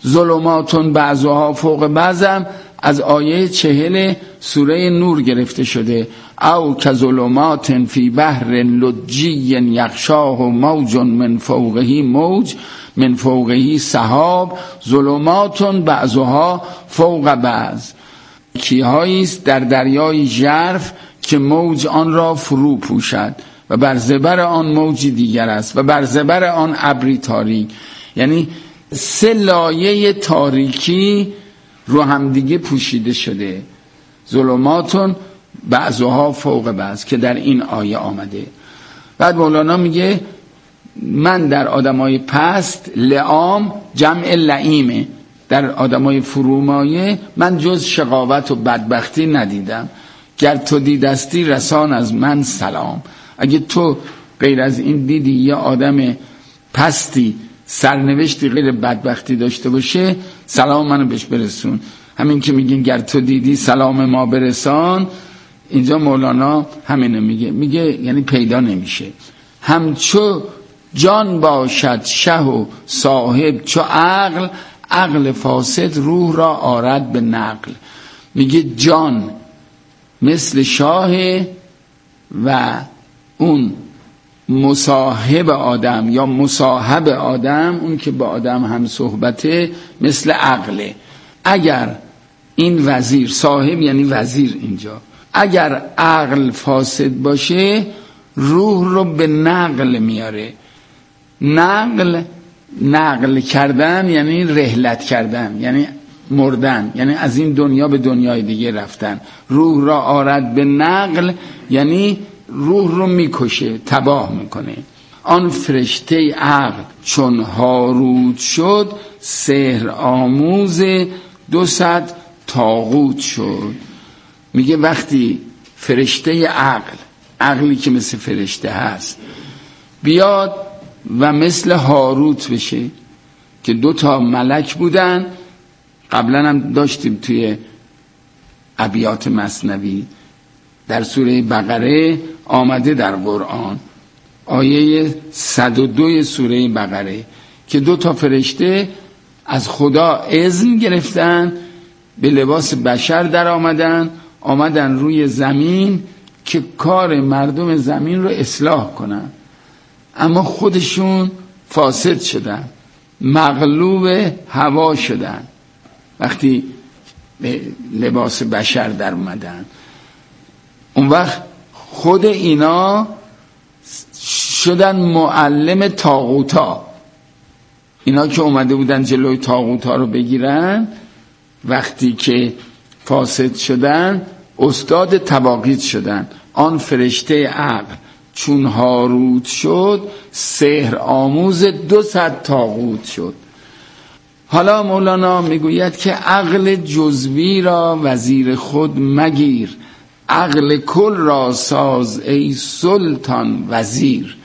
ظلماتون بعضها فوق بعضم از آیه 40 سوره نور گرفته شده. او که ظلمات فی بحر لجی یغشاه موج من فوقه موج من فوقه سحاب ظلماتون بعضها فوق بعض. کیهایی است در دریای ژرف که موج آن را فرو پوشد و بر زبر آن موجی دیگر است و بر زبر آن ابری تاریک. یعنی 3 لایه تاریکی رو هم دیگه پوشیده شده. ظلماتون بعضها فوق بعض که در این آیه آمده. بعد مولانا میگه من در آدمای پست لعام جمع لعیمه، در آدمای فرومایه من جز شقاوت و بدبختی ندیدم. گر تو دیدستی رسان از من سلام. اگه تو غیر از این دیدی یه آدم پستی سرنوشتی غیر بدبختی داشته باشه، سلام منو بهش برسون. همین که میگین گر تو دیدی سلام ما برسان، اینجا مولانا همینو میگه یعنی پیدا نمیشه. همچو جان باشد شه و صاحب چو عقل، عقل فاسد روح را آرد به نقل. میگه جان مثل شاه و اون مصاحب آدم یا مصاحب آدم، اون که با آدم هم صحبته، مثل عقله. اگر این وزیر، صاحب یعنی وزیر اینجا، اگر عقل فاسد باشه روح رو به نقل میاره. نقل کردن یعنی رحلت کردن، یعنی مردن، یعنی از این دنیا به دنیای دیگه رفتن. روح را آرد به نقل یعنی روح رو میکشه، تباه میکنه. آن فرشته عقل چون هاروت شد، سحر آموز 200 طاغوت شد. میگه وقتی فرشته عقلی که مثل فرشته هست بیاد و مثل هاروت بشه که 2 ملک بودن، قبلا هم داشتیم توی ابیات مثنوی در سوره بقره آمده در قرآن، آیه 102 سوره بقره، که 2 فرشته از خدا اذن گرفتن، به لباس بشر در آمدن روی زمین که کار مردم زمین رو اصلاح کنن، اما خودشون فاسد شدن، مغلوب هوا شدن. وقتی به لباس بشر در اومدن، اون وقت خود اینا شدن معلم طاغوتا. اینا که اومده بودن جلوی طاغوتا رو بگیرن، وقتی که فاسد شدن استاد طواغیت شدن. آن فرشته عقل چون هاروت شد، سحر آموز 200 طاغوت شد. حالا مولانا میگوید که عقل جزوی را وزیر خود مگیر، عقل کل را ساز ای سلطان وزیر.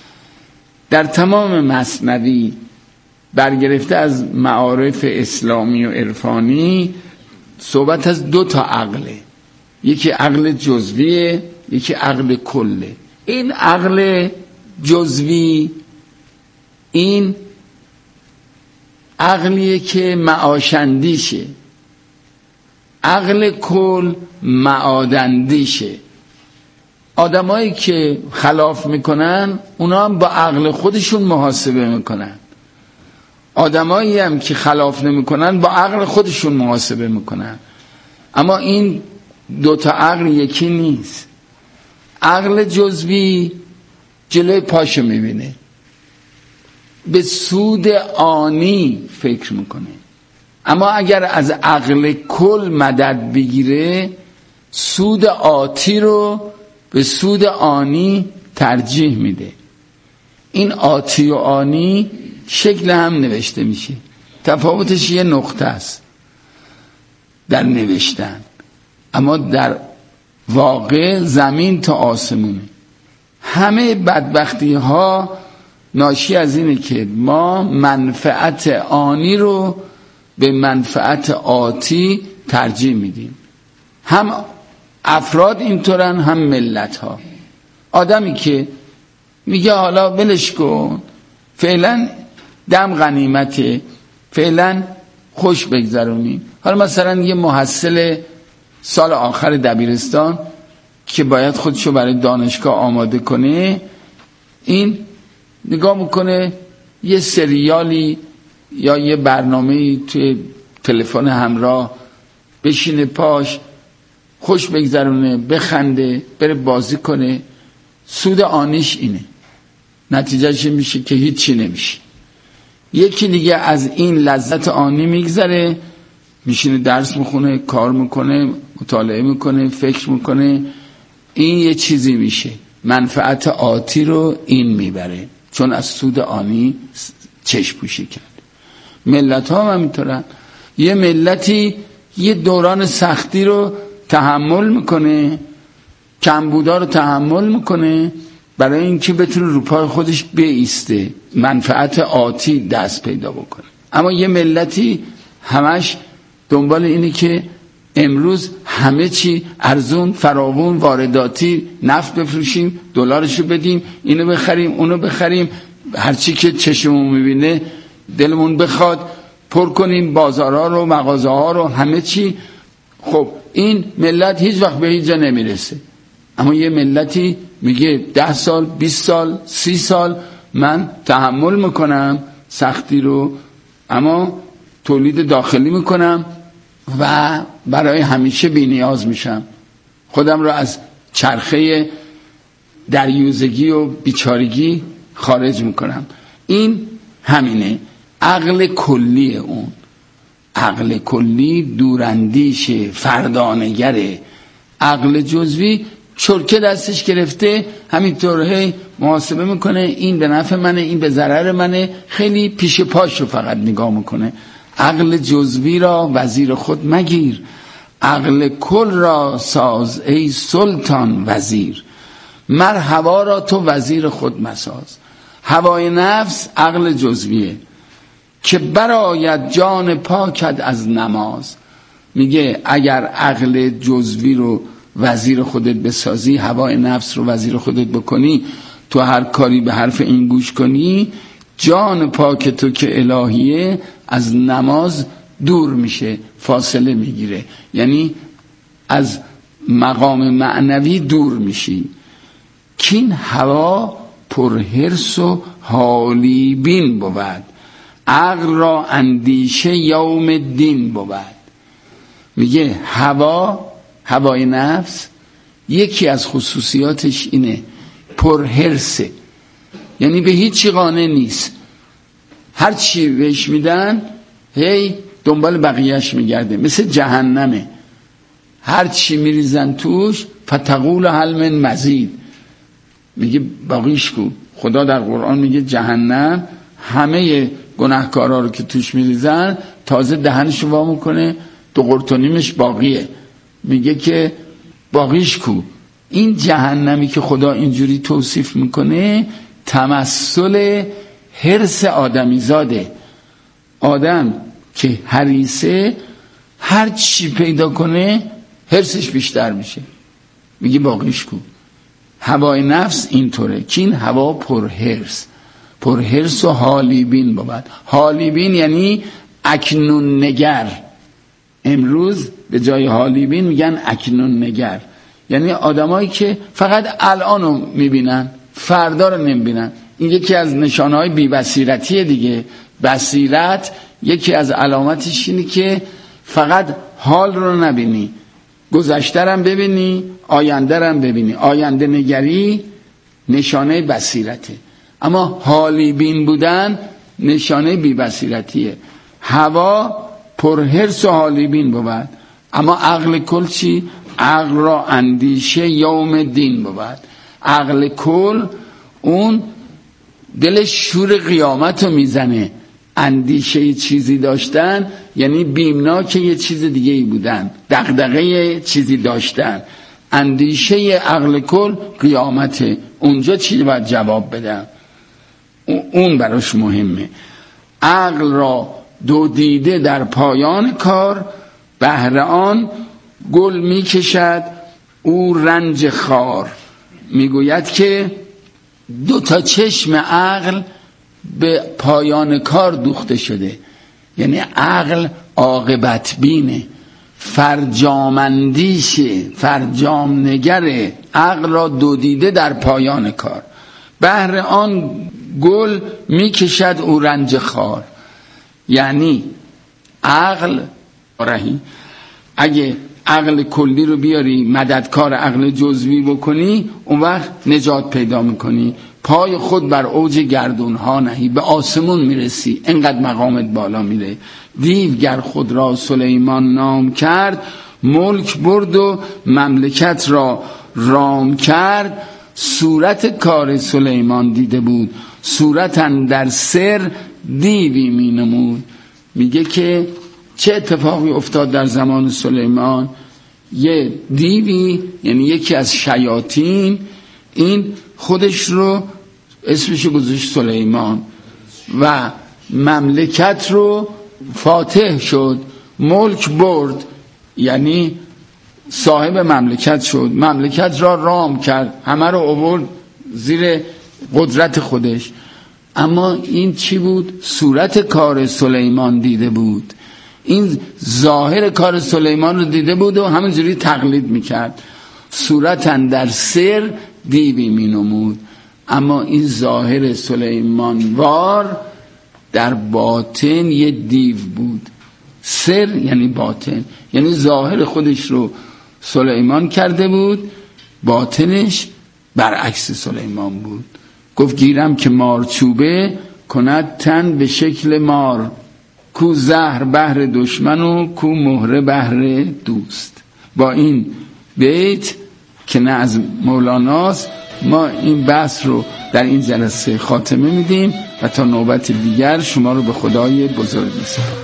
در تمام مثنوی برگرفته از معارف اسلامی و عرفانی صحبت از 2 عقله، یکی عقل جزویه، یکی عقل کله. این عقل جزوی این عقلیه که معاشندیشه، عقل کل معادندیشه. آدمایی که خلاف میکنن اونا هم با عقل خودشون محاسبه میکنن، آدمایی هم که خلاف نمیکنن با عقل خودشون محاسبه میکنن. اما این 2 عقل یکی نیست. عقل جزوی جلوی پاشو میبینه، به سود آنی فکر میکنه. اما اگر از عقل کل مدد بگیره، سود آتی رو به سود آنی ترجیح میده. این آتی و آنی شکل هم نوشته میشه، تفاوتش یه نقطه است در نوشتن، اما در واقع زمین تا آسمونه. همه بدبختی ها ناشی از اینه که ما منفعت آنی رو به منفعت آتی ترجیح میدیم. هم افراد اینطورن، هم ملت ها. آدمی که میگه حالا ولش کن، فعلا دم غنیمته، فعلا خوش بگذرونیم. حالا مثلا یه محصل سال آخر دبیرستان که باید خودشو برای دانشگاه آماده کنه، این نگاه میکنه یه سریالی یا یه برنامه‌ای توی تلفن همراه بشینه پاش، خوش بگذرونه، بخنده، بره بازی کنه. سود آنیش اینه، نتیجهش میشه که هیچی نمیشه. یکی دیگه از این لذت آنی میگذره، میشینه درس میخونه، کار میکنه، مطالعه میکنه، فکر میکنه، این یه چیزی میشه. منفعت آتی رو این میبره چون از سود آنی چشم پوشی کرد. ملت ها هم همینطورن. یه ملتی یه دوران سختی رو تحمل میکنه، کمبودا رو تحمل میکنه برای اینکه بتونه رو پای خودش بایسته، منفعت آتی دست پیدا بکنه. اما یه ملتی همش دنبال اینه که امروز همه چی ارزون، فراوون، وارداتی، نفت بفروشیم، دلارشو بدیم، اینو بخریم، اونو بخریم، هرچی که چشمون میبینه دلمون بخواد پر کنیم، بازارها رو، مغازه ها رو، همه چی. خب این ملت هیچ وقت به هیچ جا نمیرسه. اما یه ملتی میگه 10 سال، 20 سال، 30 سال من تحمل میکنم سختی رو، اما تولید داخلی میکنم و برای همیشه بی نیاز میشم، خودم رو از چرخه دریوزگی و بیچارگی خارج میکنم. این همینه عقل کلی. اون عقل کلی دوراندیشه، فردانگره. عقل جزوی چرکه دستش گرفته، همینطور محاسبه میکنه، این به نفع منه، این به ضرر منه، خیلی پیش پاش رو فقط نگاه میکنه. عقل جزوی را وزیر خود مگیر، عقل کل را ساز ای سلطان وزیر. مر هوا را تو وزیر خود مساز. هوای نفس عقل جزویه که براید جان پاکت از نماز. میگه اگر عقل جزوی رو وزیر خودت بسازی، هوای نفس رو وزیر خودت بکنی، تو هر کاری به حرف این گوش کنی، جان پاک تو که الهیه از نماز دور میشه، فاصله میگیره، یعنی از مقام معنوی دور میشی. کین هوا پر حرص و حالی بین بود، عقل را اندیشه یوم الدین بود. میگه هوای نفس یکی از خصوصیاتش اینه پر حرصه، یعنی به هیچی قانع نیست، هر چی بهش میدن هی دنبال بقیهش میگرده، مثل جهنمه، هر چی میریزن توش فتقول هل من مزید، میگه باقیش کو. خدا در قرآن میگه جهنم همه گناهکارا رو که توش میریزن تازه دهنشو وا میکنه، 2 قرت و نیمش باقیه، میگه که باقیش کو. این جهنمی که خدا اینجوری توصیف میکنه تمثل حرص آدمی زاده. آدم که حریصه هر چی پیدا کنه حرصش بیشتر میشه، میگه باقیش کو. هوای نفس اینطوره که این هوا پر حرص و حالی بین بود. حالی بین یعنی اکنون نگر. امروز به جای حالی بین میگن اکنون نگر، یعنی آدمایی که فقط الانو میبینن، فردا رو نمیبینن. این یکی از نشانهای بی‌بصیرتیه دیگه. بصیرت یکی از علامتش اینه که فقط حال رو نبینی، گذشته رو ببینی، آینده رو ببینی. آینده نگری نشانه بصیرته، اما حالی بین بودن نشانه بی‌بصیرتیه. هوا پر حرص و حالی بین بود، اما عقل کل چی؟ عقل را اندیشه یوم دین بود. عقل کل اون دلش شور قیامت رو میزنه. اندیشه چیزی داشتن یعنی بیمناک یه چیز دیگه ای بودن، دغدغه چیزی داشتن. اندیشه عقل کل قیامته، اونجا چی باید جواب بدم، اون براش مهمه. عقل را 2 دیده در پایان کار، بهر آن گل میکشد او رنج خار. میگوید که 2 چشم عقل به پایان کار دوخته شده، یعنی عقل عاقبت بینه، فرجامندیشه، فرجام نگره، عقل را دو دیده در پایان کار. بهر آن گل میکشد او رنج خار. یعنی عقل رهی، اگه عقل کلی رو بیاری مددکار عقل جزوی بکنی، اون وقت نجات پیدا میکنی. پای خود بر اوج گردون ها نهی، به آسمون میرسی، انقدر مقامت بالا میره. دیوگر خود را سلیمان نام کرد، ملک برد و مملکت را رام کرد. صورت کار سلیمان دیده بود، صورتن در سر دیوی می نمود. میگه که چه اتفاقی افتاد در زمان سلیمان؟ یه دیوی، یعنی یکی از شیاطین، این خودش رو اسمش گذاشت سلیمان و مملکت رو فاتح شد، ملک برد، یعنی صاحب مملکت شد، مملکت را رام کرد، همه رو آورد زیر قدرت خودش. اما این چی بود؟ صورت کار سلیمان دیده بود، این ظاهر کار سلیمان رو دیده بود و همینجوری تقلید میکرد. صورتن در سر دیوی مینمود، اما این ظاهر سلیمانوار در باطن یه دیو بود. سر یعنی باطن، یعنی ظاهر خودش رو سلیمان کرده بود، باطنش برعکس سلیمان بود. گفت گیرم که مارچوبه کند تن به شکل مار، کو زهر بهر دشمن و کو مهره بهر دوست. با این بیت که نه از مولاناست، ما این بحث رو در این جلسه خاتمه میدیم و تا نوبت دیگر شما رو به خدای بزرگ میسپارم.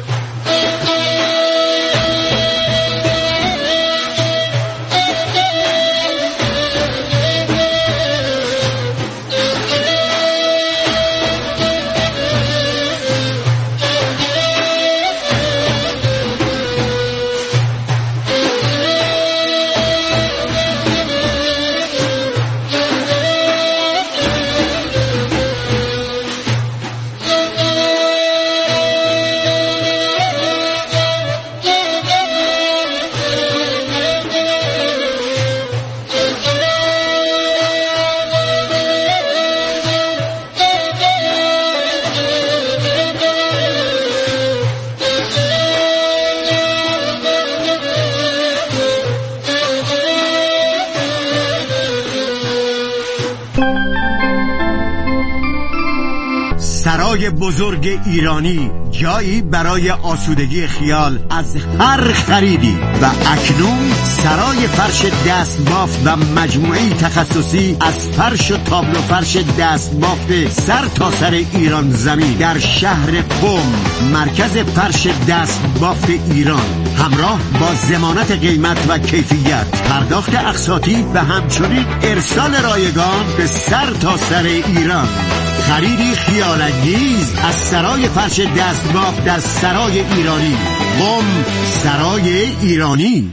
سرای بزرگ ایرانی، جایی برای آسودگی خیال از هر خریدی. و اکنون سرای فرش دستبافت و مجموعی تخصصی از فرش و تابلو فرش دستبافت سر تا سر ایران زمین در شهر قم، مرکز فرش دستبافت ایران، همراه با ضمانت قیمت و کیفیت، پرداخت اقساطی و همچنین ارسال رایگان به سر تا سر ایران. خریدی خیال‌انگیز از سرای فرش دستبافت در سرای ایرانی، قم، سرای ایرانی.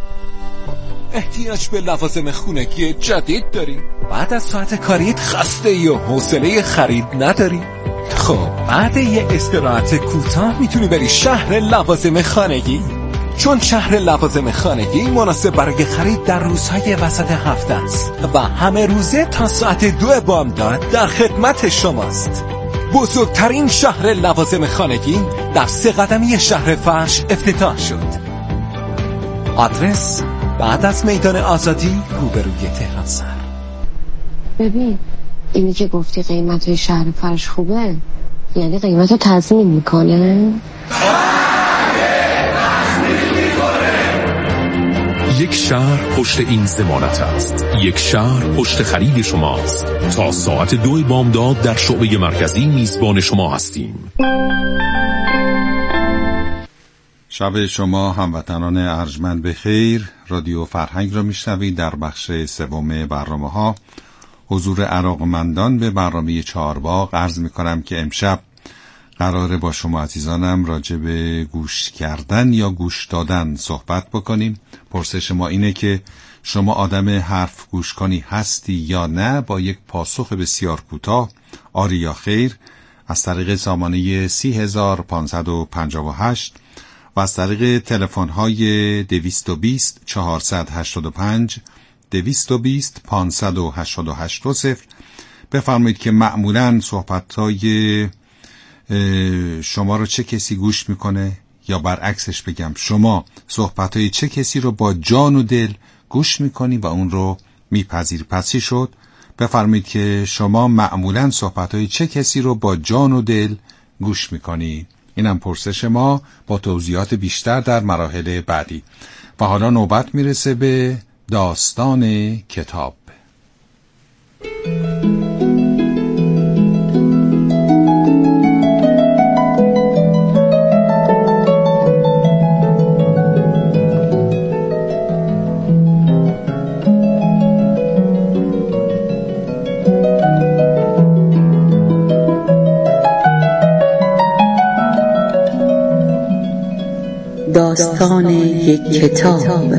احتیاج به لوازم خونگی جدید داری؟ بعد از ساعت کاریت خسته و حوصله خرید نداری؟ خب بعد یه استراحت کوتاه میتونی بری شهر لوازم خانگی، چون شهر لوازم خانگی مناسب برای خرید در روزهای وسط هفته است و همه روزه تا ساعت 2 بامداد در خدمت شماست. بزرگترین شهر لوازم خانگی در 3 قدمی شهر فرش افتتاح شد. آدرس بعد از میدان آزادی روبروی تهران سر. ببین اینی که گفتی قیمت شهر فرش خوبه، یعنی قیمت رو تضمین میکنه؟ یک شهر پشت این ضمانت است. یک شهر پشت خرید شماست. تا ساعت 2 بامداد در شعبه مرکزی میزبان شما هستیم. شب شما هموطنان ارجمند بخیر. رادیو فرهنگ را میشنوید. در بخش سوم برنامه‌ها حضور علاقه‌مندان به برنامه چهارباغ عرض می‌کنم که امشب قراره با شما عزیزانم راجع به گوش کردن یا گوش دادن صحبت بکنیم. پرسش ما اینه که شما آدم حرف گوش کنی هستی یا نه؟ با یک پاسخ بسیار کوتاه آری یا خیر از طریق سامانه 30558 و از طریق تلفن‌های 220 485 220 588 بفرمایید که معمولاً صحبت‌های شما رو چه کسی گوش میکنه، یا برعکسش بگم شما صحبت‌های چه کسی رو با جان و دل گوش میکنی و اون رو میپذیری. پس چی شد؟ بفرمایید که شما معمولاً صحبت‌های چه کسی رو با جان و دل گوش میکنی. اینم پرسش ما با توضیحات بیشتر در مراحل بعدی. و حالا نوبت میرسه به داستان کتاب. داستان یک کتاب.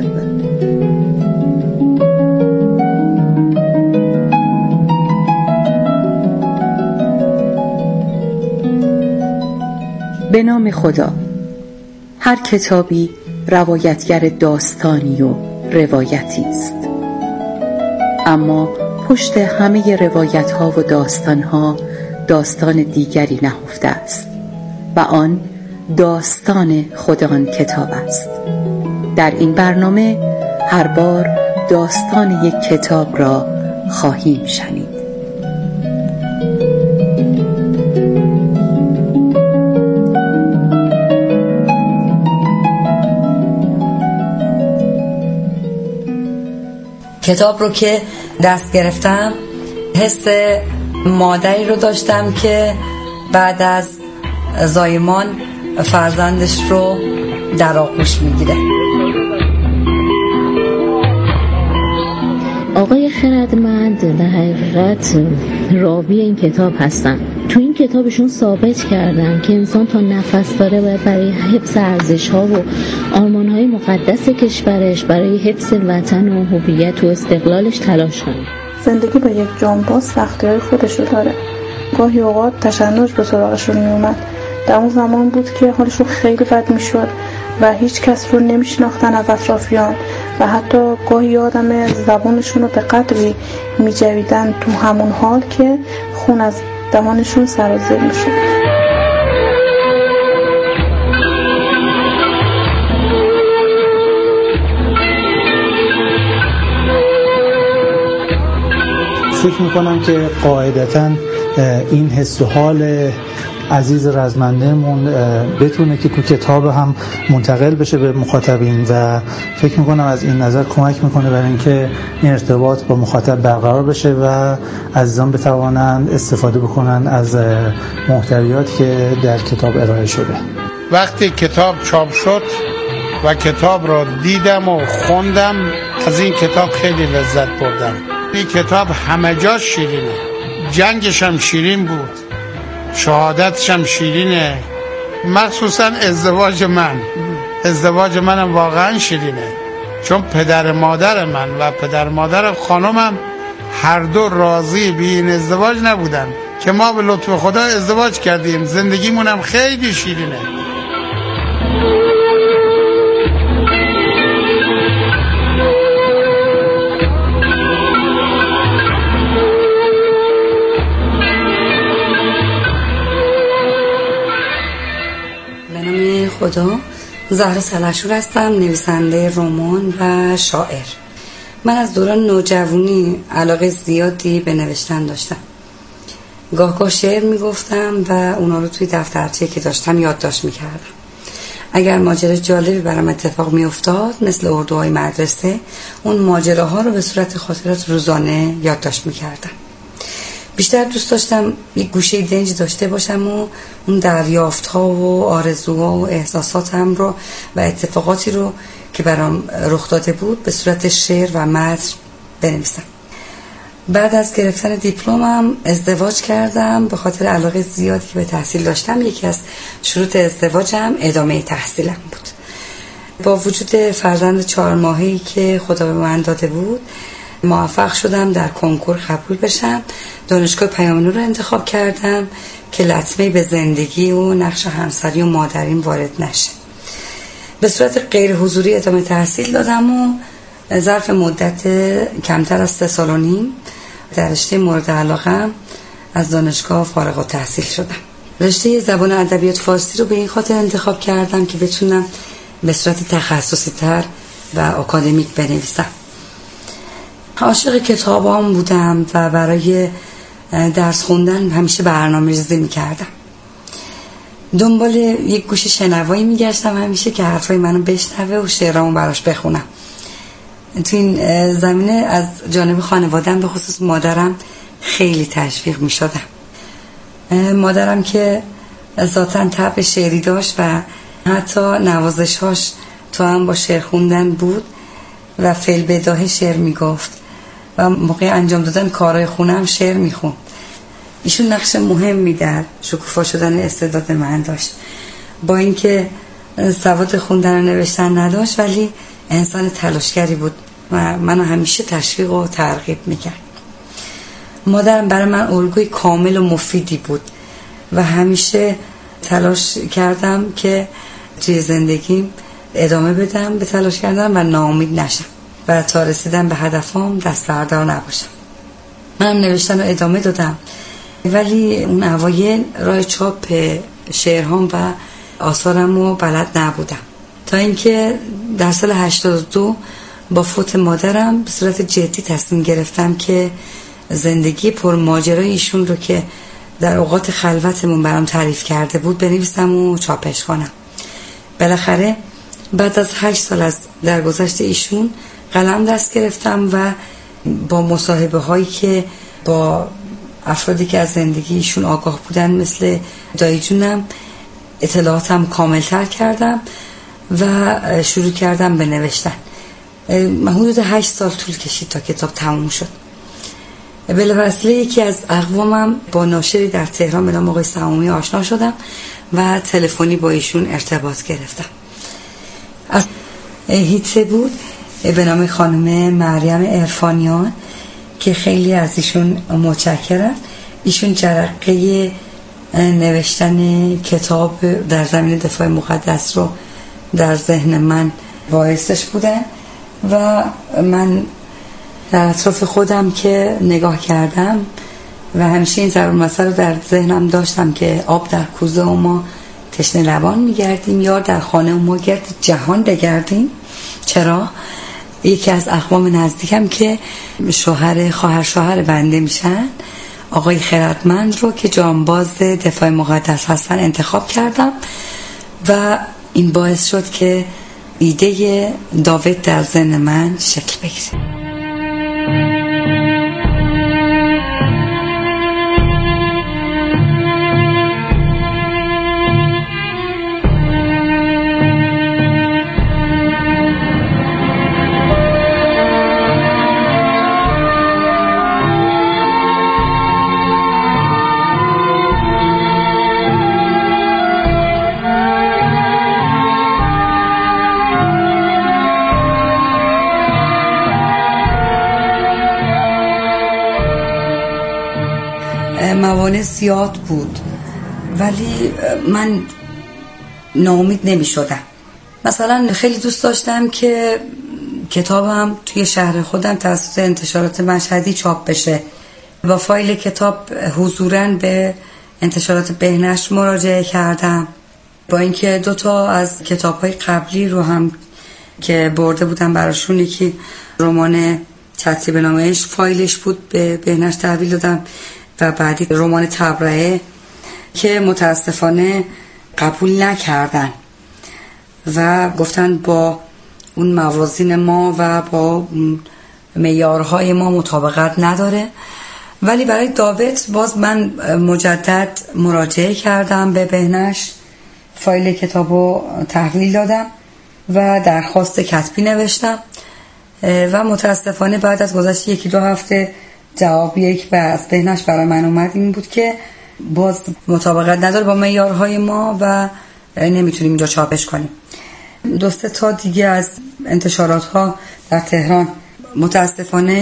به نام خدا. هر کتابی روایتگر داستانی و روایتی است، اما پشت همه روایت ها و داستان ها داستان دیگری نهفته است و آن داستان خود آن کتاب است. در این برنامه هر بار داستان یک کتاب را خواهیم شنید. کتاب رو که دست گرفتم حس مادری رو داشتم که بعد از زایمان فرزندش رو در آغوش میگیره. آقای خردمند در حقیقت راوی این کتاب هستن. تو این کتابشون ثابت کردن که انسان تا نفس داره باید برای حفظ ارزش‌ها و آرمان‌های مقدس کشورش، برای حفظ وطن و هویت و استقلالش تلاش کنه. زندگی با یک جانباز سختی‌های خودشو داره. گاهی اوقات تشنج به سراغشون میومد. در اون زمان بود که حالشون خیلی بد میشد و هیچ کس رو نمیشناختن از اطرافیان و حتی گاهی آدم زبانشون رو به قدری میجویدن تو همون حال که خون از دهانشون سرازیر میشد. فکر میکنم که قاعدتاً این حس و حال عزیز رزمنده‌مون بتونه که تو کتاب هم منتقل بشه به مخاطبین و فکر میکنم از این نظر کمک میکنه برای اینکه این ارتباط با مخاطب برقرار بشه و عزیزان بتوانند استفاده بکنن از محتویات که در کتاب ارائه شده. وقتی کتاب چاپ شد و کتاب را دیدم و خوندم، از این کتاب خیلی لذت بردم. این کتاب همه جاش شیرینه، جنگش هم شیرین بود، شهادتش هم شیرینه، مخصوصا ازدواج منم واقعا شیرینه، چون پدر مادر من و پدر مادر خانمم هر دو راضی به این ازدواج نبودن که ما به لطف خدا ازدواج کردیم. زندگیمون هم خیلی شیرینه. خدا زهرا سلحشور هستم، نویسنده رمان و شاعر. من از دوران نوجوانی علاقه زیادی به نوشتن داشتم. گاه شعر میگفتم و اونا رو توی دفترچه که داشتم یادداشت میکردم. اگر ماجرا جالبی برام اتفاق میافتاد مثل اردوهای مدرسه، اون ماجراها رو به صورت خاطرات روزانه یادداشت میکردم. بیشتر دوست داشتم یک گوشه دنج داشته باشم و اون دریافت‌ها و آرزوها و احساساتم رو و اتفاقاتی رو که برام رخ داده بود به صورت شعر و متن بنویسم. بعد از گرفتن دیپلمم ازدواج کردم. به خاطر علاقه زیادی که به تحصیل داشتم، یکی از شروط ازدواجم ادامه تحصیلم بود. با وجود فرزند 4 ماهه‌ای که خدا به من داده بود، موفق شدم در کنکور قبول بشم. دانشگاه پیام نور رو انتخاب کردم که لطمه به زندگی و نقش همسری و مادریم وارد نشه. به صورت غیر حضوری ادامه تحصیل دادم و ظرف مدت کمتر از 3 سال و نیم در رشته مورد علاقه‌ام از دانشگاه فارغ التحصیل شدم. رشته زبان و ادبیات فارسی رو به این خاطر انتخاب کردم که بتونم به صورت تخصصی تر و اکادمیک بنویسم. عاشق کتابام بودم و برای درس خوندن همیشه برنامه‌ریزی می‌کردم. دنبال یک گوش شنوایی می‌گشتم همیشه که حرفای منو بشنوه و شعرامو براش بخونم. تو این زمینه از جانب خانواده‌ام به خصوص مادرم خیلی تشویق می‌شدم. مادرم که ذاتاً طبع شعری داشت و حتی نوازش‌هاش تو هم با شعر خوندن بود و فعل بداهه شعر میگفت و موقع انجام دادن کارهای خونه هم شعر میخوند. ایشون نقش مهمی در شکوفا شدن استعداد من داشت. با اینکه سواد خوندن و نوشتن نداشت ولی انسان تلاشگری بود و منو همیشه تشویق و ترغیب میکرد. مادرم برای من الگوی کامل و مفیدی بود و همیشه تلاش کردم که توی زندگیم ادامه بدم به تلاش کردم و ناامید نشم و تا رسیدن به هدفم دست بردار نباشم. منم نوشتن رو ادامه دادم ولی اون اوایل راه چاپ شعرهام و آثارم رو بلد نبودم تا اینکه در سال 82 با فوت مادرم به صورت جدی تصمیم گرفتم که زندگی پر ماجرای ایشون رو که در اوقات خلوتمون برام تعریف کرده بود بنویسم و چاپش کنم. بالاخره بعد از 8 سال از درگذشت ایشون قلم دست گرفتم و با مصاحبه هایی که با افرادی که از زندگی ایشون آگاه بودن مثل دایی جونم اطلاعاتم کاملتر کردم و شروع کردم به نوشتن. حدود 8 سال طول کشید تا کتاب تموم شد. بلافاصله یکی از اقوامم با ناشری در تهران به نام آقای سمامی آشنا شدم و تلفنی با ایشون ارتباط گرفتم. از هیتسه بود به نام خانم مریم عرفانیان که خیلی از ایشون متشکرم. ایشون جرقه نوشتن کتاب در زمینه دفاع مقدس رو در ذهن من باعثش بودن و من در اطراف خودم که نگاه کردم و همیشه این ضرب المثل رو در ذهنم داشتم که آب در کوزه و ما تشنه لبان میگردیم یا در خانه و ما گرد جهان بگردیم. چرا؟ یکی از اقوام نزدیکم که خواهر شوهر بنده میشن آقای خردمند رو که جانباز دفاع مقدس هستن انتخاب کردم و این باعث شد که ایده داوود در ذهن من شکل بگیره. موانع زیاد بود ولی من ناامید نمی شدم. مثلا خیلی دوست داشتم که کتابم توی شهر خودم توسط انتشارات مشهدی چاپ بشه. با فایل کتاب حضوراً به انتشارات بهنشت مراجعه کردم. با اینکه 2 تا از کتاب‌های قبلی رو هم که برده بودم براشون، یکی رمان ترتیب نامه‌اش فایلش بود به بهنشت تحویل دادم و بعدی رمان تبرئه که متاسفانه قبول نکردن و گفتن با اون موازین ما و با معیارهای ما مطابقت نداره. ولی برای داوود باز من مجدد مراجعه کردم به بهنشت، فایل کتابو تحویل دادم و درخواست کتبی نوشتم و متاسفانه بعد از گذشت 1-2 هفته جوابی که از بهنشت برای من اومد این بود که باز مطابقت نداره با معیارهای ما و نمیتونیم اینجا چاپش کنیم. 2-3 تا دیگه از انتشارات ها در تهران متاسفانه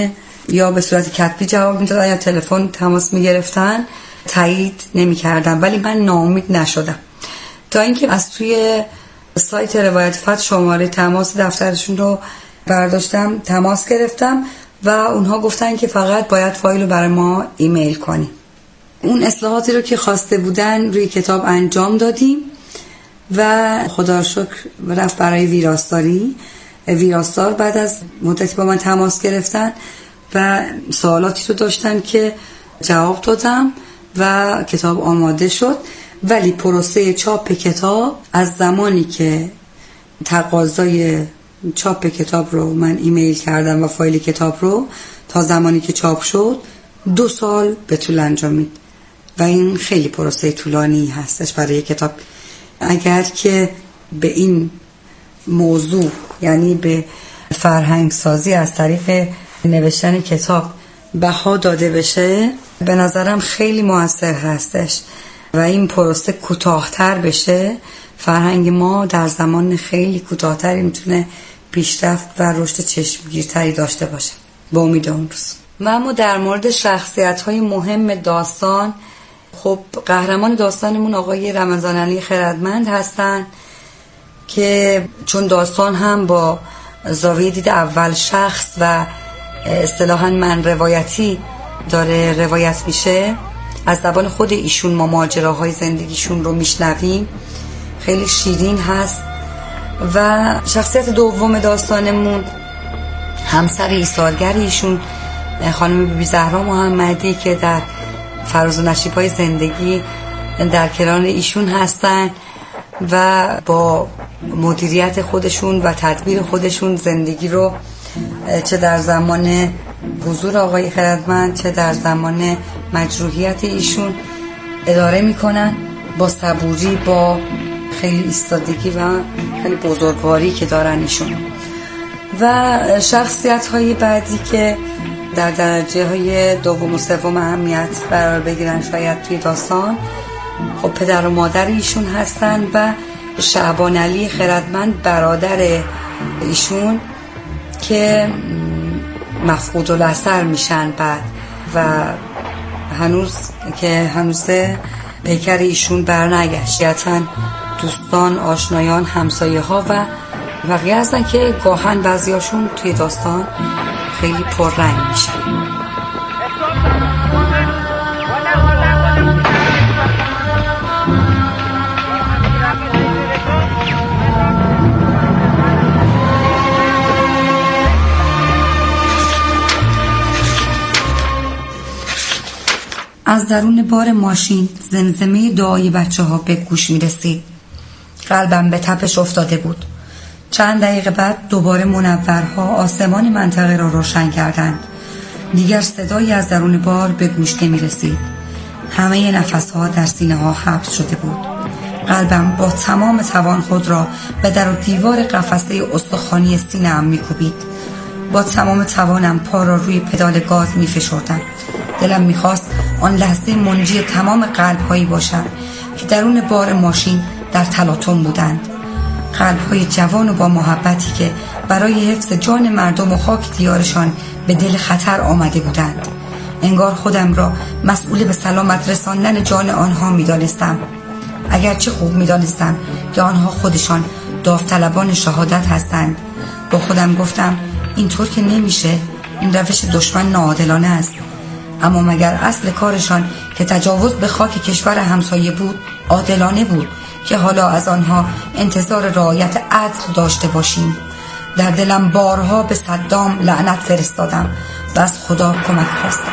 یا به صورت کتبی جواب میدادن یا تلفن تماس میگرفتن، تایید نمیکردن. ولی من ناامید نشدم تا اینکه از توی سایت روایت فتح شماره تماس دفترشون رو برداشتم، تماس گرفتم و اونها گفتن که فقط باید فایل رو برای ما ایمیل کنیم. اون اصلاحاتی رو که خواسته بودن روی کتاب انجام دادیم و خدا رو شکر رفت برای ویراستاری. ویراستار بعد از مدتی با من تماس گرفتن و سوالاتی رو داشتن که جواب دادم و کتاب آماده شد. ولی پروسه چاپ کتاب از زمانی که تقاضای چاپ کتاب رو من ایمیل کردم و فایل کتاب رو تا زمانی که چاپ شد 2 سال به طول انجامید و این خیلی پروسه طولانی هستش برای کتاب. اگر که به این موضوع، یعنی به فرهنگ سازی از طریق نوشتن کتاب بها داده بشه، به نظرم خیلی موثر هستش و این پروسه کوتاه‌تر بشه، فرهنگ ما در زمان خیلی کوتاه‌تری میتونه پیشرفت و رشد چشمگیرتری داشته باشه. با امید اون روز. اما در مورد شخصیت‌های مهم داستان، خب قهرمان داستانمون آقای رمضان علی خردمند هستن که چون داستان هم با زاویه دید اول شخص و اصطلاحاً من روایتی داره روایت میشه، از زبان خود ایشون ما ماجراهای زندگیشون رو میشنویم. خیلی شیرین هست. و شخصیت دوم داستانمون همسر ایثارگر ایشون خانم بیبی زهرا محمدی که در فراز و نشیب‌های زندگی در کنار ایشون هستن و با مدیریت خودشون و تدبیر خودشون زندگی رو چه در زمان حضور آقای خردمند چه در زمان مجروحیت ایشون اداره میکنن، با صبوری، با خیلی ایستادگی و خیلی بزرگواری که دارن ایشون. و شخصیت های بعدی که در درجه های دوم و سوم اهمیت قرار بگیرن شاید توی داستان، خب پدر و مادر ایشون هستن و شعبان علی خردمند برادر ایشون که مفقود الاثر میشن بعد و هنوز پیکر ایشون برنگشت. دوستان، آشنایان، همسایه ها و بقیه هستن که گاهن بعضیاشون توی داستان خیلی پررنگ میشن. از درون بار ماشین زمزمه دعای بچه ها به گوش می رسید. قلبم به تپش افتاده بود. چند دقیقه بعد دوباره منورها آسمان منطقه را روشن کردند. دیگر صدایی از درون بار به گوش نمی رسید. همه نفسها در سینه ها حبس شده بود. قلبم با تمام توان خود را به در و دیوار قفسه استخوانی سینه‌ام می کوبید. با تمام توانم پا را روی پدال گاز می فشردم. دلم می خواست آن لحظه منجی تمام قلب‌هایی باشد که درون بار ماشین در تلاطم بودند. قلب‌های جوان و با محبتی که برای حفظ جان مردم و خاک دیارشان به دل خطر آمده بودند. انگار خودم را مسئول به سلامت رساندن جان آنها می‌دانستم. اگرچه خوب می‌دانستم که آنها خودشان داوطلبان شهادت هستند. با خودم گفتم اینطور که نمیشه، این روش دشمن ناعادلانه است. اما مگر اصل کارشان که تجاوز به خاک کشور همسایه بود عادلانه بود که حالا از آنها انتظار رعایت عدل داشته باشیم؟ در دلم بارها به صدام لعنت فرستادم و از خدا کمک خواستم.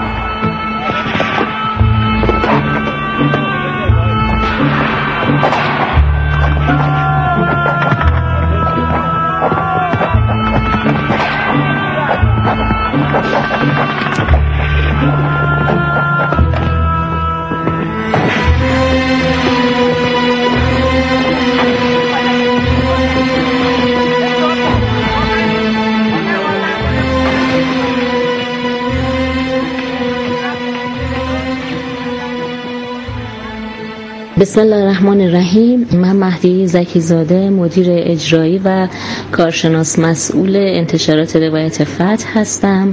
بسم الله الرحمن الرحیم. من مهدی زکی‌زاده، مدیر اجرایی و کارشناس مسئول انتشارات روایت فتح هستم.